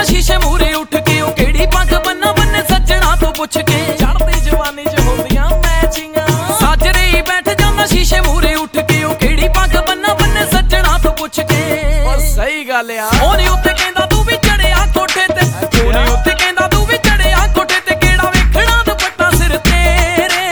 ਜਾਂਦਾ ਸ਼ੀਸ਼ੇ ਮੂਰੇ ਉੱਠ ਕੇ ਉਹ ਕਿਹੜੀ ਪੱਗ ਬੰਨਾ ਬੰਨੇ ਸੱਜਣਾ ਤੋਂ ਪੁੱਛ ਕੇ ਚੜ੍ਹਦੀ ਜਵਾਨੀ ਚ ਹੁੰਦੀਆਂ ਮੈਚਿੰਗਾਂ ਸਾਜਰੇ ਹੀ ਬੈਠ ਜਾਂਦਾ ਸ਼ੀਸ਼ੇ ਮੂਰੇ ਉੱਠ ਕੇ ਉਹ ਕਿਹੜੀ ਪੱਗ ਬੰਨਾ ਬੰਨੇ ਸੱਜਣਾ ਤੋਂ ਪੁੱਛ ਕੇ ਉਹ ਸਹੀ ਗੱਲ ਆ ਉਹਨੇ ਉੱਤੇ ਕਹਿੰਦਾ ਤੂੰ ਵੀ ਚੜਿਆ ਕੋਠੇ ਤੇ ਉਹਨੇ ਉੱਤੇ ਕਹਿੰਦਾ ਤੂੰ ਵੀ ਚੜਿਆ ਕੋਠੇ ਤੇ ਕਿਹੜਾ ਵੇਖਣਾ ਦੁਪੱਟਾ ਸਿਰ ਤੇਰੇ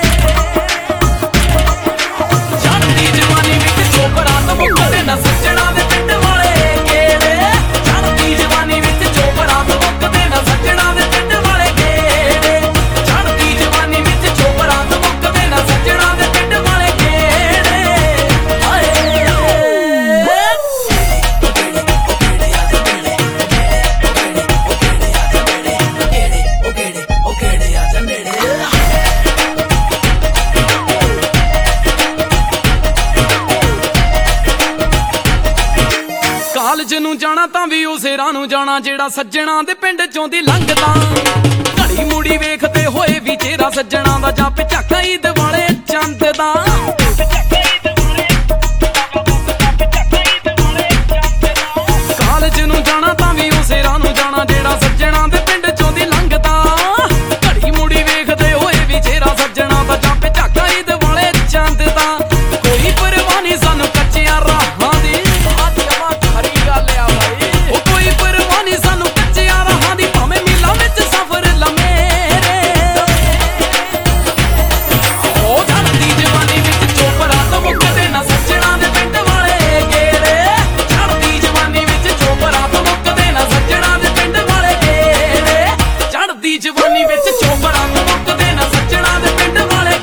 ਚੜ੍ਹਦੀ ਜਵਾਨੀ ਵਿੱਚ ਚੋਪੜਾ ਤੋਂ ਮੁੱਕਦੇ ਨਾ ਸੱਜਣਾ ਦੇ ਪਿੰਡ ਵਾਲੇ ਕਿਹੜੇ ਚੜ੍ਹਦੀ ਜਵਾਨੀ ਵਿੱਚ ਚੋਪੜਾ ਤੋਂ ਮੁੱਕਦੇ ਨਾ ਸੱਜਣਾ ਦੇ ਪਿੰਡ ਵਾਲੇ ਕਿਹੜੇ ਚੜ੍ਹਦੀ ਜਵਾਨੀ ਵਿੱਚ ਚੋਪੜਾ ਤੋਂ ਮੁੱਕਦੇ ਨਾ ਸੱਜਣਾ ਦੇ ਪਿੰਡ ਵਾਲੇ ਕਿਹੜੇ ਹਾਏ ਕਾਲਜ ਨੂੰ ਜਾਣਾ ਤਾਂ ਵੀ ਉਸੇ ਰਾਹ ਨੂੰ ਜਾਣਾ ਜਿਹੜਾ ਸੱਜਣਾ ਦੇ ਪਿੰਡ ਚੋਂ ਦੀ ਲੰਘਦਾ ਘੜੀ ਮੁੜੀ ਵੇਖਦੇ ਹੋਏ ਵੀ ਚਿਹਰਾ ਸੱਜਣਾ ਦਾ ਜਾਂ ਝਾਕਾ ਈਦ ਵਾਲੇ ਚੰਦ ਦਾ ਕਾਲਜ ਨੂੰ ਜਾਣਾ ਤਾਂ ਵੀ ਉਸੇ ਰਾਹ ਨੂੰ ਜਾਣਾ ਜਿਹੜਾ ਸੱਜਣਾ ਦੇ ਪਿੰਡ ਚੋਂ ਦੀ ਲੰਘਦਾ ਘੜੀ ਮੁੜੀ ਵੇਖਦੇ ਹੋਏ ਵੀ ਚਿਹਰਾ ਸੱਜਣਾ ਦਾ ਜਾਂ ਝਾਕਾ ਈਦ ਵਾਲੇ ਚੰਦ ਦਾ ਕੋਈ ਪਰਵਾਹ ਨਹੀਂ ਸਾਨੂੰ ਕੱਚਿਆਂ ਰਾਹਾਂ ਦੀ ਜਵਾਨੀ ਵਿੱਚ ਚੋਪੜਾ ਤੋਂ ਮੁੱਕਦੇ ਨਾ ਸੱਜਣਾ ਦੇ ਪਿੰਡ ਵਾਲੇ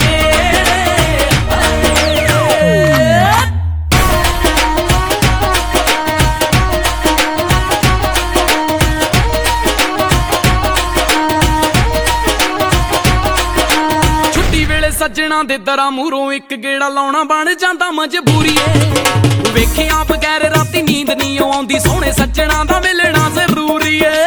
ਛੁੱਟੀ ਵੇਲੇ ਸੱਜਣਾ ਦੇ ਦਰਾਂ ਮੂਹਰੋਂ ਇੱਕ ਗੇੜਾ ਲਾਉਣਾ ਬਣ ਜਾਂਦਾ ਮਜਬੂਰੀ ਏ ਵੇਖਿਆ ਬਗੈਰ ਰਾਤੀ ਨੀਂਦ ਨਹੀਂ ਆਉਂਦੀ ਸੋਹਣੇ ਸੱਜਣਾ ਦਾ ਮਿਲਣਾ ਜ਼ਰੂਰੀ ਏ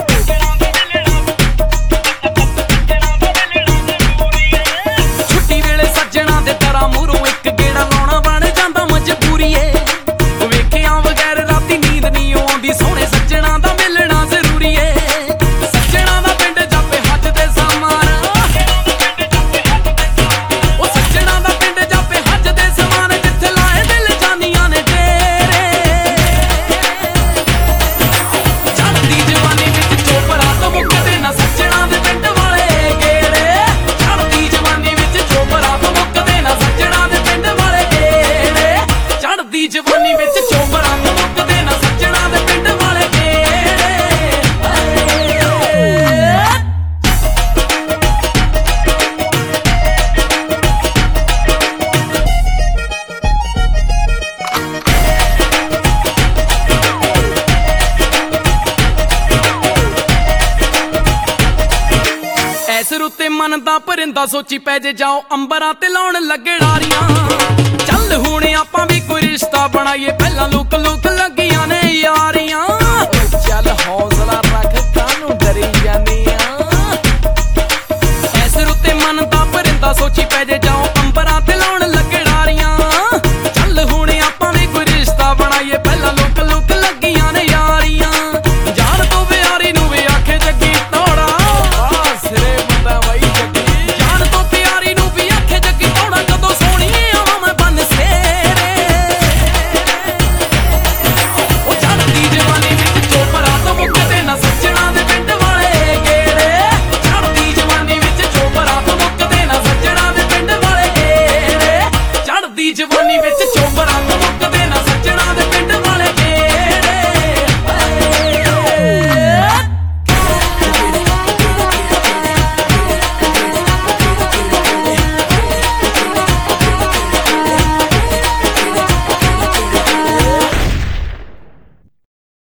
ਜਵਾਨੀ ਵਿੱਚ ਚੋਪੜਾ ਤੋਂ ਮੁੱਕਦੇ ਨਾ ਸੱਜਣਾ ਦੇ ਪਿੰਡ ਵਾਲੇ ਐਸ ਰੁੱਤੇ ਮਨ ਦਾ ਪਰਿੰਦਾ ਸੋਚੀ ਪੈ ਜੇ ਜਾਓ ਅੰਬਰਾਂ ਤੇ ਲਾਉਣ ਲੱਗੜਾਰੀਆਂ ਚੱਲ ਹੁਣ ਆਪਾਂ ਵੀ ਕੋਈ ਰਿਸ਼ਤਾ ਬਣਾਈਏ ਪਹਿਲਾਂ ਲੁਕ ਲੁਕ ਲੱਗੀਆਂ ਨੇ ਯਾਰੀਆਂ ਚੱਲ ਹੌਸਲਾ ਰੱਖ ਕਾਹਨੂੰ ਡਰੀ ਜਾਂਦੀਆਂ ਐਸ ਰੁੱਤੇ ਮਨ ਦਾ ਪਰਿੰਦਾ ਸੋਚੀ ਪੈ ਜੇ ਜਾਓ ਅੰਬਰਾਂ ਤੇ ਲਾਉਣ ਲੱਗੜਾਰੀਆਂ ਚੱਲ ਹੁਣ ਆਪਾਂ ਵੀ ਕੋਈ ਰਿਸ਼ਤਾ ਬਣਾਈਏ ਪਹਿਲਾਂ ਲੁਕ ਲੁਕ ਲੱਗੀਆਂ ਨੇ ਯਾਰੀਆਂ ਜਾਨ ਤੋਂ ਪਿਆਰੀ ਨੂੰ ਵੀ ਆਖੇ ਜੱਗੀ ਤੋੜਾ ਸਿਰੇ ਬੰਦਾ ਵਈ ਜੱਗੀ ਜਾਨ ਤੋਂ ਪਿਆਰੀ ਨੂੰ ਵੀ ਆਖੇ ਜੱਗੀ ਤੋੜਾ ਕਦੋਂ ਸੋਹਣੀ ਆਵਾਂ ਮੈਂ ਬੰਨ ਸੇਰੇ ਉਹ ਚੜ੍ਹਦੀ ਜਵਾਨੀ ਵਿੱਚ ਚੋਪੜਾ ਤੋਂ ਮੁੱਕਦੇ ਨਾ ਸੱਜਣਾ ਦੇ ਪਿੰਡ ਵਾਲੇ ਗੇੜੇ ਚੜ੍ਹਦੀ ਜਵਾਨੀ ਵਿੱਚ ਚੋਪੜਾ ਤੋਂ ਮੁੱਕਦੇ ਨਾ ਸੱਜਣਾ ਦੇ ਪਿੰਡ ਵਾਲੇ ਗੇੜੇ ਚੜ੍ਹਦੀ ਜਵਾਨੀ ਵਿੱਚ ਚੋਪੜਾ ਤੋਂ ਮੁੱਕਦੇ